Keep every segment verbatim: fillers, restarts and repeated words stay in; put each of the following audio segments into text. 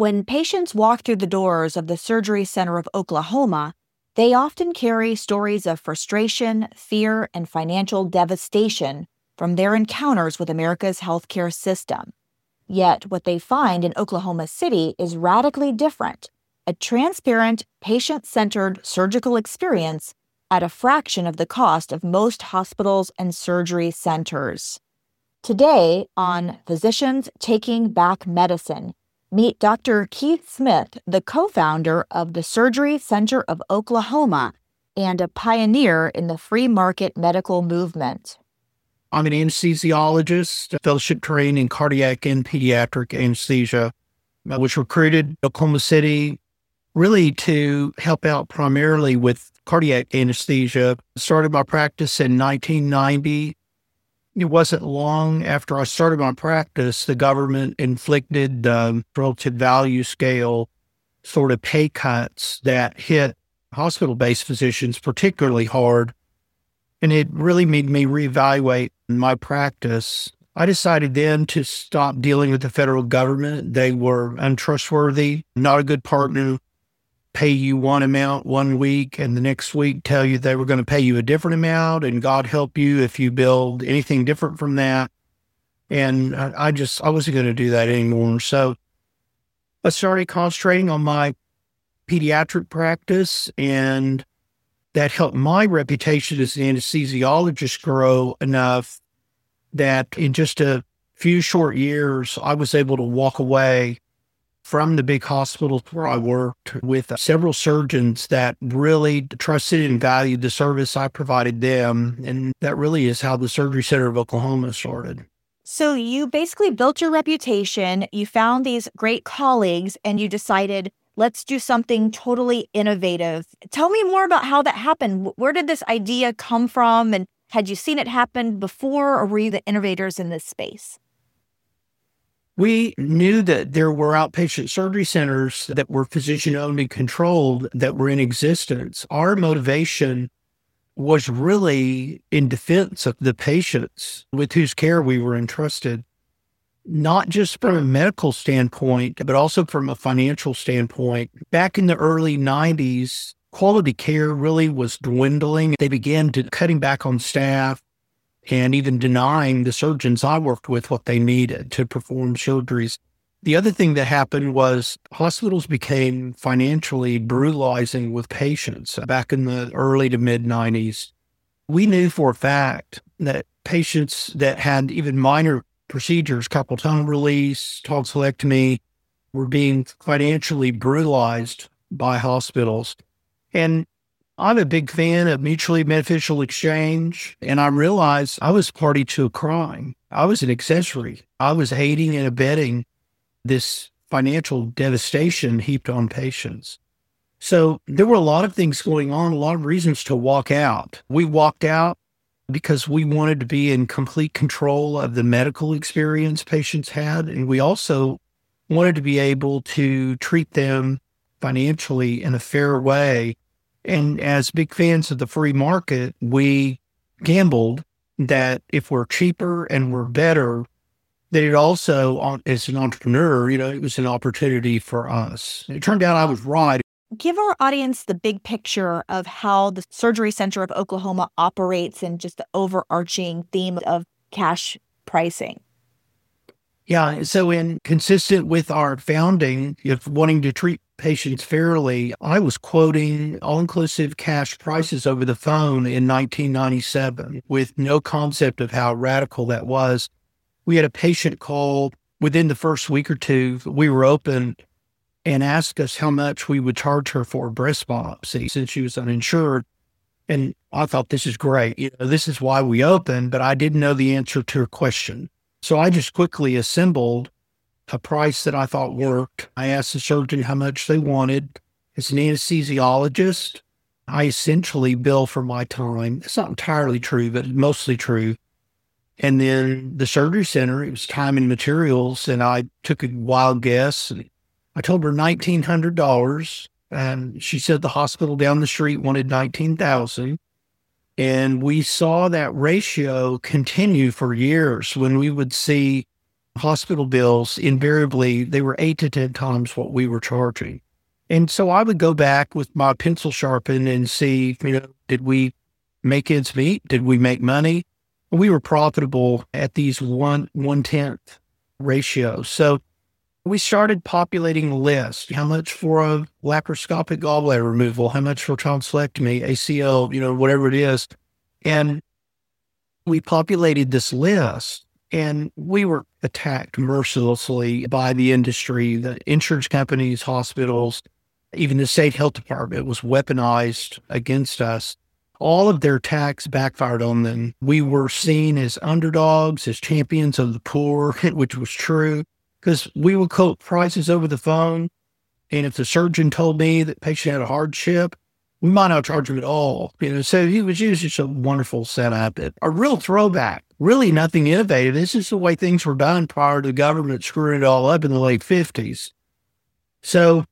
When patients walk through the doors of the Surgery Center of Oklahoma, they often carry stories of frustration, fear, and financial devastation from their encounters with America's healthcare system. Yet, what they find in Oklahoma City is radically different: a transparent, patient-centered surgical experience at a fraction of the cost of most hospitals and surgery centers. Today, on Physicians Taking Back Medicine, meet Doctor Keith Smith, the co-founder of the Surgery Center of Oklahoma and a pioneer in the free market medical movement. I'm an anesthesiologist, fellowship trained in cardiac and pediatric anesthesia. I was recruited in Oklahoma City really to help out primarily with cardiac anesthesia. Started my practice in nineteen ninety. It wasn't long after I started my practice, the government inflicted um, relative value scale sort of pay cuts that hit hospital-based physicians particularly hard. And it really made me reevaluate my practice. I decided then to stop dealing with the federal government. They were untrustworthy, not a good partner, pay you one amount one week and the next week tell you they were going to pay you a different amount, and God help you if you build anything different from that. And I, I just, I wasn't going to do that anymore. So I started concentrating on my pediatric practice, and that helped my reputation as an anesthesiologist grow enough that in just a few short years, I was able to walk away from the big hospitals where I worked with several surgeons that really trusted and valued the service I provided them. And that really is how the Surgery Center of Oklahoma started. So you basically built your reputation, you found these great colleagues, and you decided, let's do something totally innovative. Tell me more about how that happened. Where did this idea come from? And had you seen it happen before, or were you the innovators in this space? We knew that there were outpatient surgery centers that were physician-owned and controlled that were in existence. Our motivation was really in defense of the patients with whose care we were entrusted, not just from a medical standpoint, but also from a financial standpoint. Back in the early nineties, quality care really was dwindling. They began to cutting back on staff and even denying the surgeons I worked with what they needed to perform surgeries. The other thing that happened was hospitals became financially brutalizing with patients back in the early to mid nineties. We knew for a fact that patients that had even minor procedures, carpal tunnel release, tonsillectomy, were being financially brutalized by hospitals. And I'm a big fan of mutually beneficial exchange, and I realized I was party to a crime. I was an accessory. I was aiding and abetting this financial devastation heaped on patients. So there were a lot of things going on, a lot of reasons to walk out. We walked out because we wanted to be in complete control of the medical experience patients had, and we also wanted to be able to treat them financially in a fair way. And as big fans of the free market, we gambled that if we're cheaper and we're better, that it also, as an entrepreneur, you know, it was an opportunity for us. It turned out I was right. Give our audience the big picture of how the Surgery Center of Oklahoma operates and just the overarching theme of cash pricing. Yeah, so in consistent with our founding, if wanting to treat patients fairly, I was quoting all-inclusive cash prices over the phone in nineteen ninety-seven with no concept of how radical that was. We had a patient call within the first week or two. We were open and asked us how much we would charge her for a breast biopsy since she was uninsured. And I thought, this is great. You know, this is why we opened, but I didn't know the answer to her question. So I just quickly assembled a price that I thought worked. I asked the surgeon how much they wanted. As an anesthesiologist, I essentially bill for my time. It's not entirely true, but mostly true. And then the surgery center, it was time and materials. And I took a wild guess. And I told her nineteen hundred dollars. And she said the hospital down the street wanted nineteen thousand dollars. And we saw that ratio continue for years when we would see hospital bills, invariably, they were eight to ten times what we were charging. And so I would go back with my pencil sharpened and see, you know, did we make ends meet? Did we make money? We were profitable at these one, one-tenth ratios. So we started populating a list. How much for a laparoscopic gallbladder removal? How much for tonsillectomy, A C L, you know, whatever it is. And we populated this list, and we were attacked mercilessly by the industry, the insurance companies, hospitals, even the state health department was weaponized against us. All of their attacks backfired on them. We were seen as underdogs, as champions of the poor, which was true, because we would quote prices over the phone. And if the surgeon told me that patient had a hardship, we might not charge him at all. You know, so it was just a wonderful setup. A real throwback, really nothing innovative. This is the way things were done prior to the government screwing it all up in the late fifties. So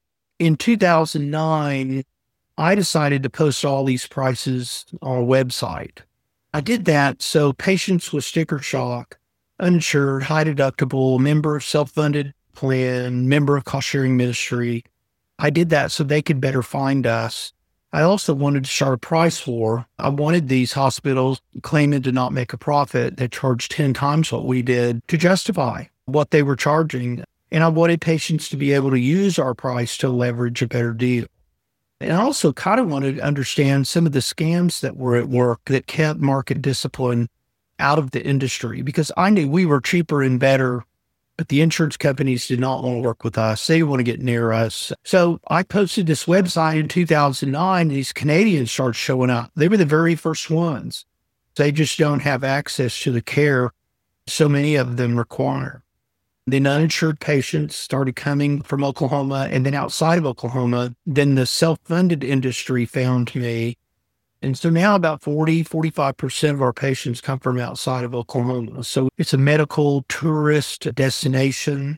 in two thousand nine, I decided to post all these prices on a website. I did that so patients with sticker shock, uninsured, high deductible, member of self-funded plan, member of cost-sharing ministry, I did that so they could better find us. I also wanted to start a price war. I wanted these hospitals claiming to not make a profit that charged ten times what we did to justify what they were charging. And I wanted patients to be able to use our price to leverage a better deal. And I also kind of wanted to understand some of the scams that were at work that kept market discipline out of the industry, because I knew we were cheaper and better, but the insurance companies did not want to work with us. They want to get near us. So I posted this website in two thousand nine. These Canadians started showing up. They were the very first ones. They just don't have access to the care so many of them require. Then uninsured patients started coming from Oklahoma, and then outside of Oklahoma, then the self-funded industry found me. And so now about forty, forty-five percent of our patients come from outside of Oklahoma. So it's a medical tourist destination.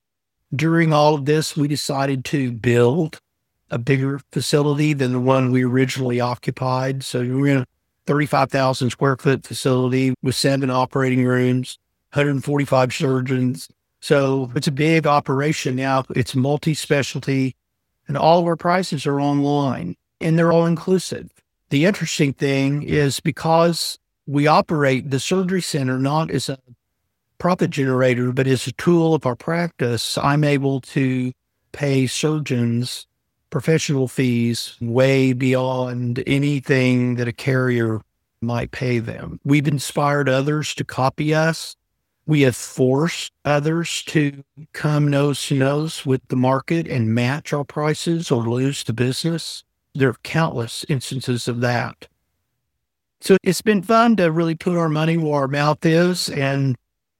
During all of this, we decided to build a bigger facility than the one we originally occupied. So we're in a thirty-five thousand square foot facility with seven operating rooms, one hundred forty-five surgeons. So it's a big operation now. It's multi-specialty, and all of our prices are online, and they're all inclusive. The interesting thing is, because we operate the surgery center not as a profit generator, but as a tool of our practice, I'm able to pay surgeons professional fees way beyond anything that a carrier might pay them. We've inspired others to copy us. We have forced others to come nose to nose with the market and match our prices or lose the business. There are countless instances of that. So it's been fun to really put our money where our mouth is and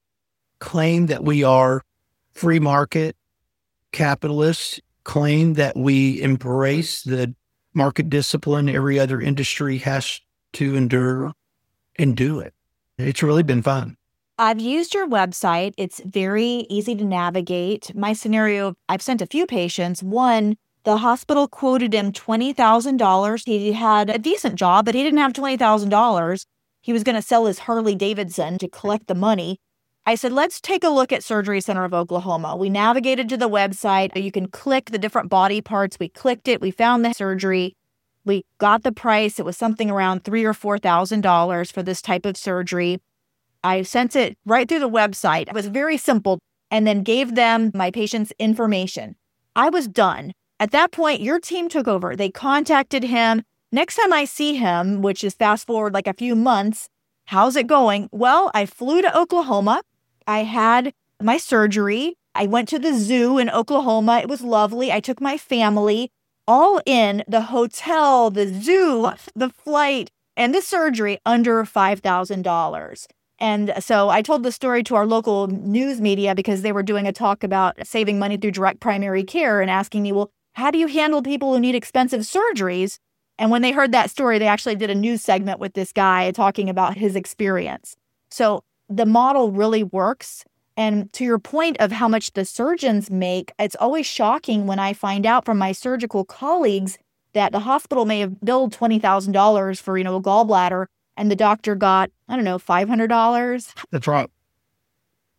claim that we are free market capitalists, claim that we embrace the market discipline every other industry has to endure, and do it. It's really been fun. I've used your website. It's very easy to navigate. My scenario, I've sent a few patients. One, the hospital quoted him twenty thousand dollars. He had a decent job, but he didn't have twenty thousand dollars. He was going to sell his Harley Davidson to collect the money. I said, let's take a look at Surgery Center of Oklahoma. We navigated to the website. You can click the different body parts. We clicked it. We found the surgery. We got the price. It was something around three or four thousand dollars for this type of surgery. I sent it right through the website. It was very simple, and then gave them my patient's information. I was done. At that point, your team took over. They contacted him. Next time I see him, which is fast forward like a few months, how's it going? Well, I flew to Oklahoma. I had my surgery. I went to the zoo in Oklahoma. It was lovely. I took my family, all in the hotel, the zoo, the flight, and the surgery under five thousand dollars. And so I told the story to our local news media because they were doing a talk about saving money through direct primary care and asking me, well, how do you handle people who need expensive surgeries? And when they heard that story, they actually did a news segment with this guy talking about his experience. So the model really works. And to your point of how much the surgeons make, it's always shocking when I find out from my surgical colleagues that the hospital may have billed twenty thousand dollars for, you know, a gallbladder, and the doctor got, I don't know, five hundred dollars. That's right.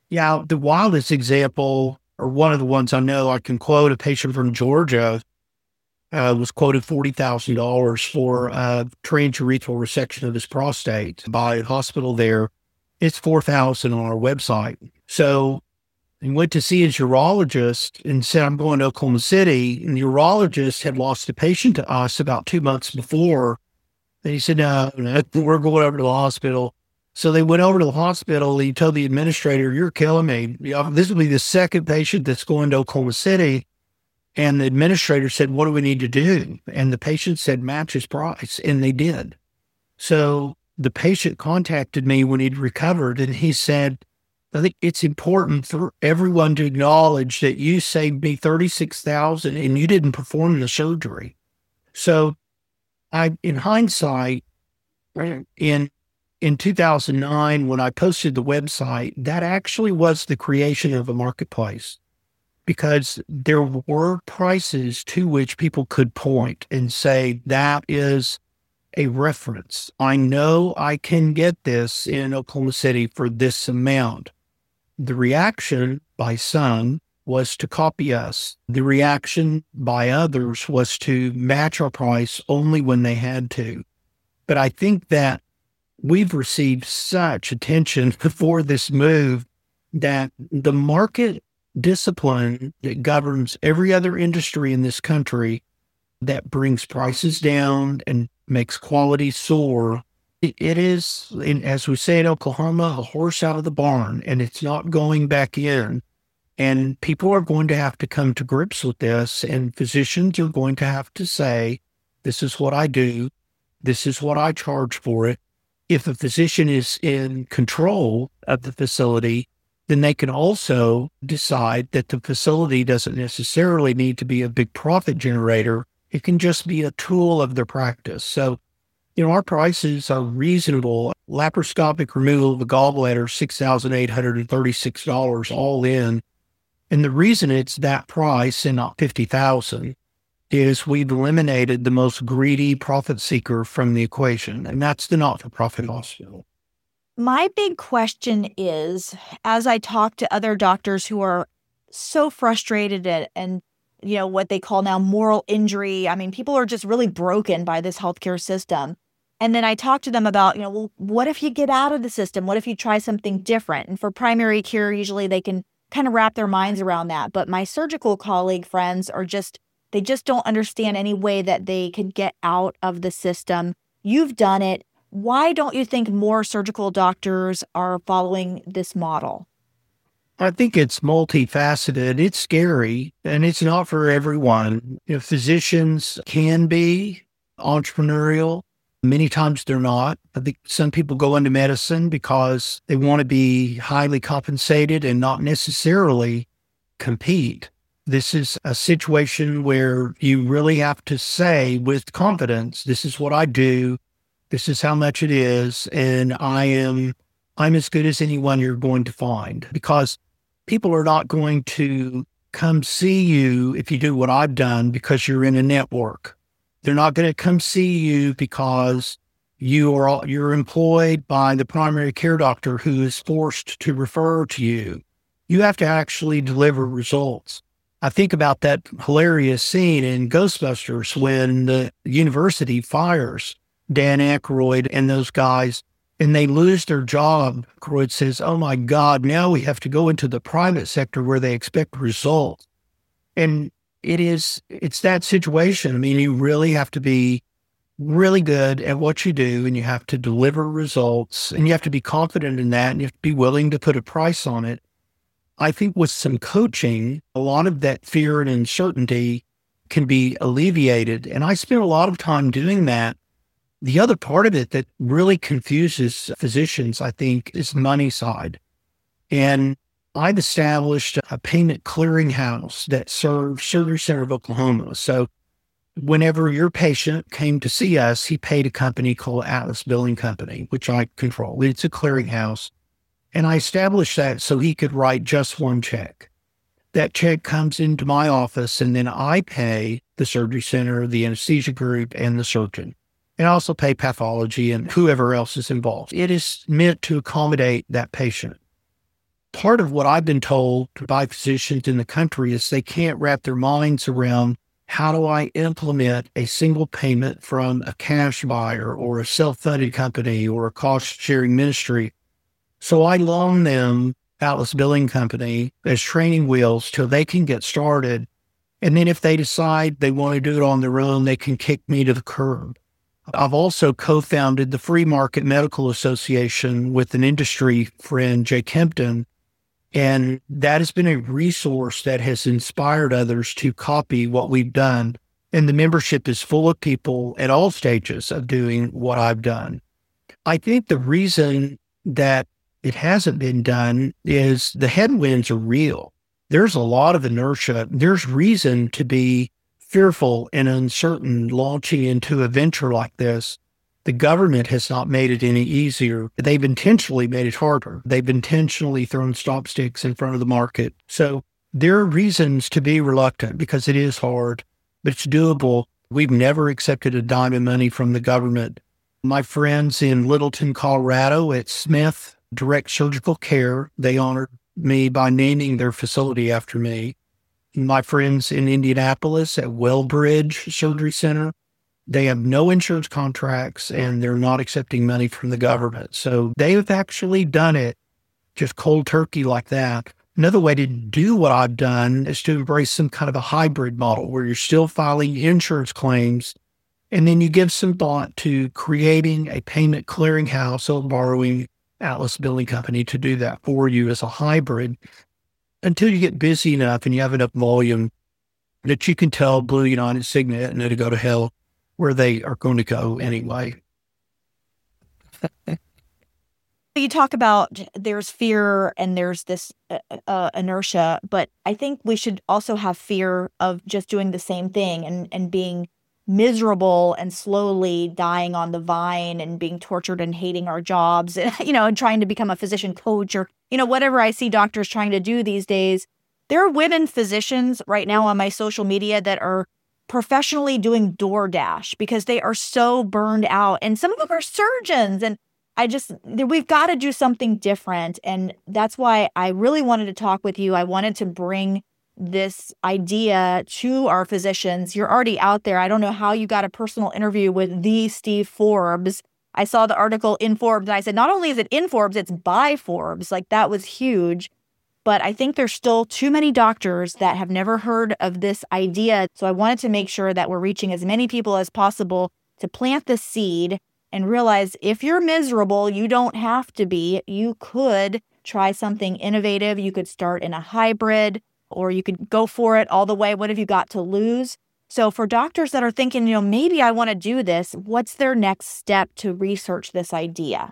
Yeah, the wildest example, or one of the ones I know I can quote, a patient from Georgia uh, was quoted forty thousand dollars for uh, transurethral resection of his prostate by a hospital there. It's four thousand dollars on our website. So he went to see his urologist and said, I'm going to Oklahoma City. And the urologist had lost a patient to us about two months before. And he said, no, no, we're going over to the hospital. So they went over to the hospital. He told the administrator, you're killing me. You know, this will be the second patient that's going to Oklahoma City. And the administrator said, what do we need to do? And the patient said, match his price. And they did. So the patient contacted me when he'd recovered, and he said, I think it's important for everyone to acknowledge that you saved me thirty-six thousand dollars and you didn't perform the surgery. So I, in hindsight, in in two thousand nine, when I posted the website, that actually was the creation of a marketplace, because there were prices to which people could point and say, that is a reference. I know I can get this in Oklahoma City for this amount. The reaction by some was to copy us. The reaction by others was to match our price only when they had to. But I think that we've received such attention for this move that the market discipline that governs every other industry in this country, that brings prices down and makes quality soar, it is, as we say in Oklahoma, a horse out of the barn, and it's not going back in. And people are going to have to come to grips with this, and physicians are going to have to say, this is what I do. This is what I charge for it. If a physician is in control of the facility, then they can also decide that the facility doesn't necessarily need to be a big profit generator. It can just be a tool of their practice. So, you know, our prices are reasonable. Laparoscopic removal of the gallbladder, six thousand eight hundred thirty-six dollars all in. And the reason it's that price and not fifty thousand dollars is we've eliminated the most greedy profit seeker from the equation, and that's the not-for-profit hospital. My big question is, as I talk to other doctors who are so frustrated at, and, you know, what they call now moral injury. I mean, people are just really broken by this healthcare system. And then I talk to them about, you know, well, what if you get out of the system? What if you try something different? And for primary care, usually they can kind of wrap their minds around that. But my surgical colleague friends are just, they just don't understand any way that they can get out of the system. You've done it. Why don't you think more surgical doctors are following this model? I think it's multifaceted. It's scary, and it's not for everyone. You know, physicians can be entrepreneurial. Many times they're not. I think some people go into medicine because they want to be highly compensated and not necessarily compete. This is a situation where you really have to say with confidence, this is what I do. This is how much it is. And I am, I'm as good as anyone you're going to find, because people are not going to come see you if you do what I've done because you're in a network. They're not going to come see you because you are you're employed by the primary care doctor who is forced to refer to you. You have to actually deliver results. I think about that hilarious scene in Ghostbusters when the university fires Dan Aykroyd and those guys, and they lose their job. Aykroyd says, oh my God, now we have to go into the private sector where they expect results. And it is, it's that situation. I mean, you really have to be really good at what you do, and you have to deliver results, and you have to be confident in that, and you have to be willing to put a price on it. I think with some coaching, a lot of that fear and uncertainty can be alleviated. And I spent a lot of time doing that. The other part of it that really confuses physicians, I think, is the money side. And I've established a payment clearinghouse that serves Surgery Center of Oklahoma. So whenever your patient came to see us, he paid a company called Atlas Billing Company, which I control. It's a clearinghouse. And I established that so he could write just one check. That check comes into my office, and then I pay the surgery center, the anesthesia group, and the surgeon. And I also pay pathology and whoever else is involved. It is meant to accommodate that patient. part of what I've been told by physicians in the country is they can't wrap their minds around, how do I implement a single payment from a cash buyer or a self-funded company or a cost-sharing ministry? So I loan them Atlas Billing Company as training wheels till they can get started. And then if they decide they want to do it on their own, they can kick me to the curb. I've also co-founded the Free Market Medical Association with an industry friend, Jay Kempton, and that has been a resource that has inspired others to copy what we've done. And the membership is full of people at all stages of doing what I've done. I think the reason that it hasn't been done is the headwinds are real. There's a lot of inertia. There's reason to be fearful and uncertain launching into a venture like this. The government has not made it any easier. They've intentionally made it harder. They've intentionally thrown stop sticks in front of the market. So there are reasons to be reluctant because it is hard, but it's doable. We've never accepted a dime of money from the government. My friends in Littleton, Colorado at Smith Direct Surgical Care, they honored me by naming their facility after me. My friends in Indianapolis at Wellbridge Surgery Center, they have no insurance contracts and they're not accepting money from the government. So they have actually done it just cold turkey like that. Another way to do what I've done is to embrace some kind of a hybrid model where you're still filing insurance claims and then you give some thought to creating a payment clearinghouse or borrowing Atlas Billing Company to do that for you as a hybrid until you get busy enough and you have enough volume that you can tell Blue United, Cigna, and to go to hell where they are going to go anyway. You talk about there's fear and there's this uh, uh, inertia, but I think we should also have fear of just doing the same thing and, and being miserable and slowly dying on the vine and being tortured and hating our jobs, and, you know, and trying to become a physician coach or, you know, whatever I see doctors trying to do these days. There are women physicians right now on my social media that are professionally doing DoorDash because they are so burned out. And some of them are surgeons. And I just, we've got to do something different. And that's why I really wanted to talk with you. I wanted to bring this idea to our physicians. You're already out there. I don't know how you got a personal interview with the Steve Forbes. I saw the article in Forbes and I said, not only is it in Forbes, it's by Forbes. Like, that was huge. But I think there's still too many doctors that have never heard of this idea. So I wanted to make sure that we're reaching as many people as possible to plant the seed and realize if you're miserable, you don't have to be. You could try something innovative. You could start in a hybrid, or you could go for it all the way. What have you got to lose? So for doctors that are thinking, you know, maybe I want to do this, what's their next step to research this idea?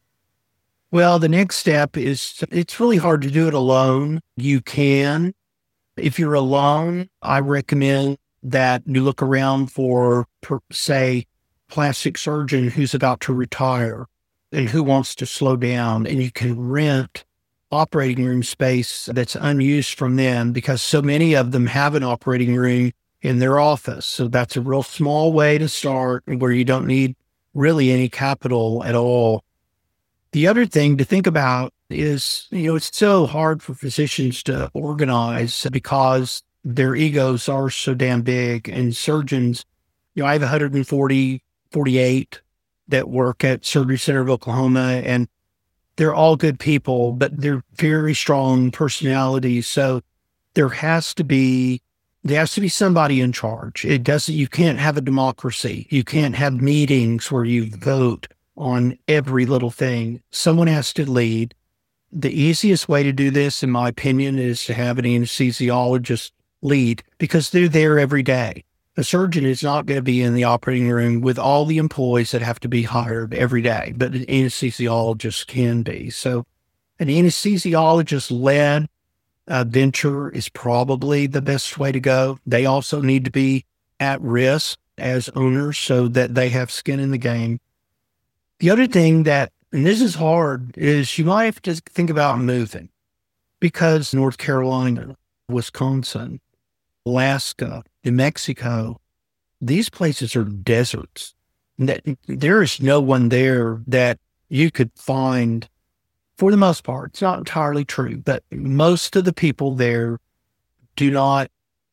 Well, the next step is, it's really hard to do it alone. You can. If you're alone, I recommend that you look around for, per, say, plastic surgeon who's about to retire and who wants to slow down, and you can rent operating room space that's unused from them because so many of them have an operating room in their office. So that's a real small way to start where you don't need really any capital at all. The other thing to think about is, you know, it's so hard for physicians to organize because their egos are so damn big, and surgeons, you know, I have one hundred forty, forty-eight that work at Surgery Center of Oklahoma, and they're all good people, but they're very strong personalities. So there has to be, there has to be somebody in charge. It doesn't, you can't have a democracy. You can't have meetings where you vote on every little thing. Someone has to lead. The easiest way to do this, in my opinion, is to have an anesthesiologist lead because they're there every day. A surgeon is not going to be in the operating room with all the employees that have to be hired every day, but an anesthesiologist can be. So an anesthesiologist-led uh, venture is probably the best way to go. They also need to be at risk as owners so that they have skin in the game. The other thing that, and this is hard, is you might have to think about moving because North Carolina, Wisconsin, Alaska, New Mexico, these places are deserts. There is no one there that you could find For the most part, it's not entirely true, but most of the people there do not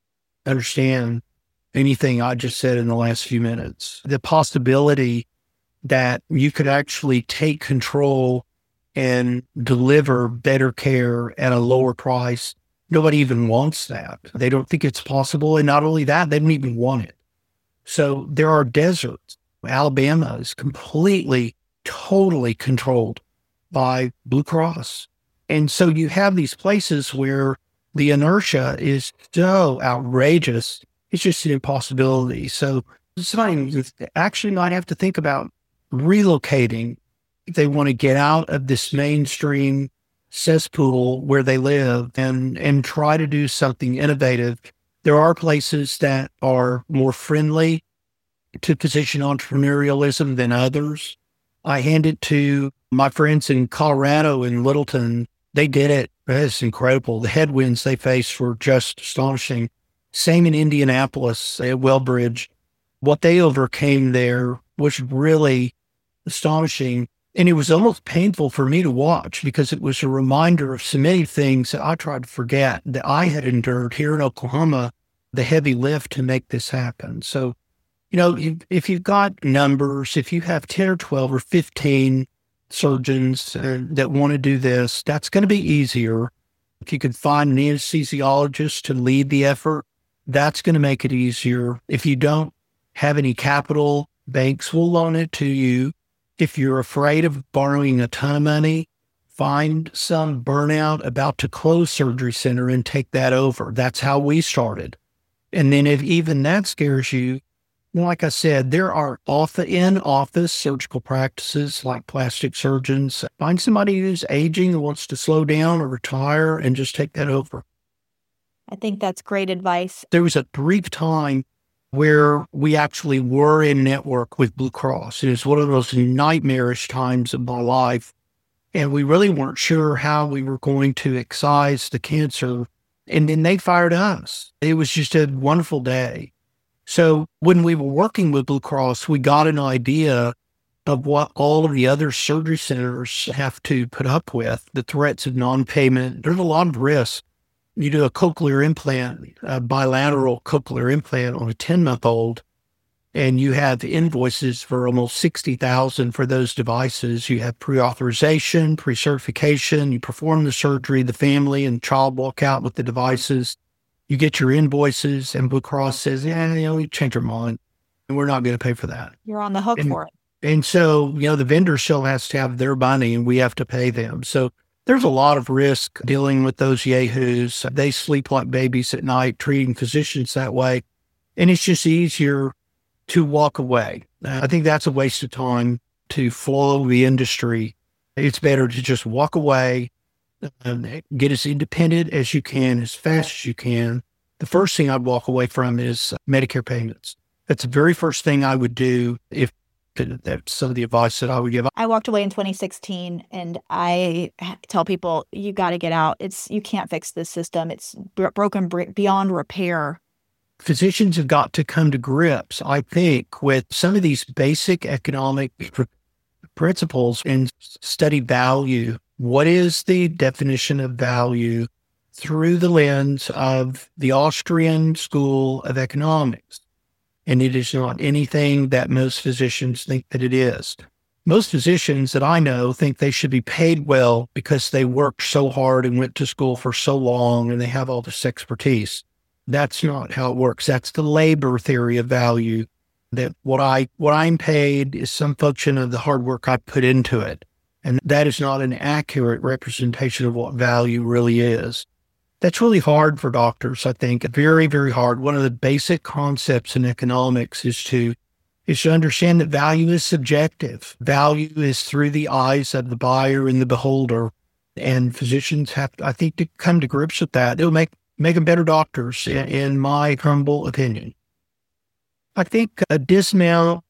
understand anything I just said in the last few minutes. The possibility that you could actually take control and deliver better care at a lower price. Nobody even wants that. They don't think it's possible. And not only that, they don't even want it. So there are deserts. Alabama is completely, totally controlled by Blue Cross. And so you have these places where the inertia is so outrageous. It's just an impossibility. So somebody actually might have to think about relocating if they want to get out of this mainstream cesspool where they live and, and try to do something innovative. There are places that are more friendly to physician entrepreneurialism than others. I hand it to my friends in Colorado and Littleton. They did it. It's incredible. The headwinds they faced were just astonishing. Same in Indianapolis at Wellbridge. What they overcame there was really astonishing. And it was almost painful for me to watch because it was a reminder of so many things that I tried to forget that I had endured here in Oklahoma, the heavy lift to make this happen. So, you know, if, if you've got numbers, if you have ten or twelve or fifteen surgeons uh, that want to do this, that's going to be easier. If you could find an anesthesiologist to lead the effort, that's going to make it easier. If you don't have any capital, banks will loan it to you. If you're afraid of borrowing a ton of money, find some burnout about to close surgery center and take that over. That's how we started. And then if even that scares you, like I said, there are off in-office surgical practices like plastic surgeons. Find somebody who's aging and wants to slow down or retire and just take that over. I think that's great advice. There was a brief time where we actually were in network with Blue Cross. It was one of those nightmarish times of my life. And we really weren't sure how we were going to excise the cancer. And then they fired us. It was just a wonderful day. So when we were working with Blue Cross, we got an idea of what all of the other surgery centers have to put up with, the threats of non-payment. There's a lot of risk. You do a cochlear implant, a bilateral cochlear implant on a ten-month-old, and you have invoices for almost sixty thousand dollars for those devices. You have pre-authorization, pre-certification, you perform the surgery, the family and child walk out with the devices. You get your invoices, and Blue Cross says, yeah, you know, you change your mind, and we're not going to pay for that. You're on the hook and, for it. And so, you know, the vendor still has to have their money, and we have to pay them. So there's a lot of risk dealing with those yahoos. They sleep like babies at night, treating physicians that way. And it's just easier to walk away. I think that's a waste of time to follow the industry. It's better to just walk away, and get as independent as you can, as fast as you can. The first thing I'd walk away from is Medicare payments. That's the very first thing I would do if that's some of the advice that I would give. I walked away in twenty sixteen, and I tell people, you got to get out. It's, you can't fix this system. It's broken beyond repair. Physicians have got to come to grips, I think, with some of these basic economic pr- principles and study value. What is the definition of value through the lens of the Austrian School of Economics? And it is not anything that most physicians think that it is. Most physicians that I know think they should be paid well because they worked so hard and went to school for so long and they have all this expertise. That's not how it works. That's the labor theory of value, that what I, what I'm paid is some function of the hard work I put into it. And that is not an accurate representation of what value really is. That's really hard for doctors, I think. Very, very hard. One of the basic concepts in economics is to is to understand that value is subjective. Value is through the eyes of the buyer and the beholder. And physicians have, I think, to come to grips with that. It'll make, make them better doctors, in, in my humble opinion. I think a dismount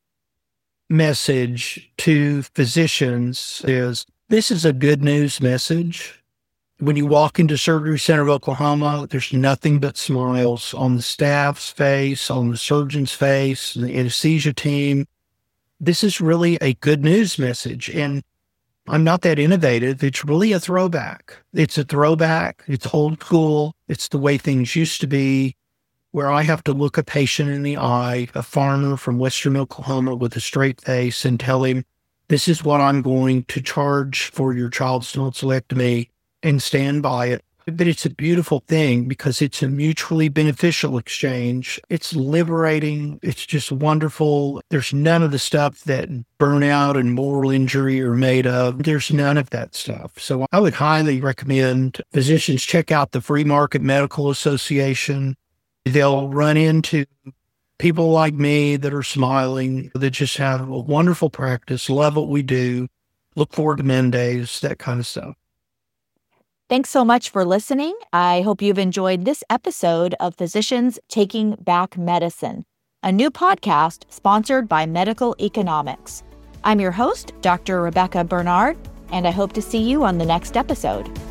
message to physicians is, this is a good news message. When you walk into Surgery Center of Oklahoma, there's nothing but smiles on the staff's face, on the surgeon's face, the anesthesia team. This is really a good news message. And I'm not that innovative. It's really a throwback. It's a throwback. It's old school. It's the way things used to be, where I have to look a patient in the eye, a farmer from Western Oklahoma with a straight face, and tell him, this is what I'm going to charge for your child's tonsillectomy, and stand by it. But it's a beautiful thing because it's a mutually beneficial exchange. It's liberating. It's just wonderful. There's none of the stuff that burnout and moral injury are made of. There's none of that stuff. So I would highly recommend physicians check out the Free Market Medical Association. They'll run into people like me that are smiling, that just have a wonderful practice, love what we do, look forward to Mondays, that kind of stuff. Thanks so much for listening. I hope you've enjoyed this episode of Physicians Taking Back Medicine, a new podcast sponsored by Medical Economics. I'm your host, Doctor Rebecca Bernard, and I hope to see you on the next episode.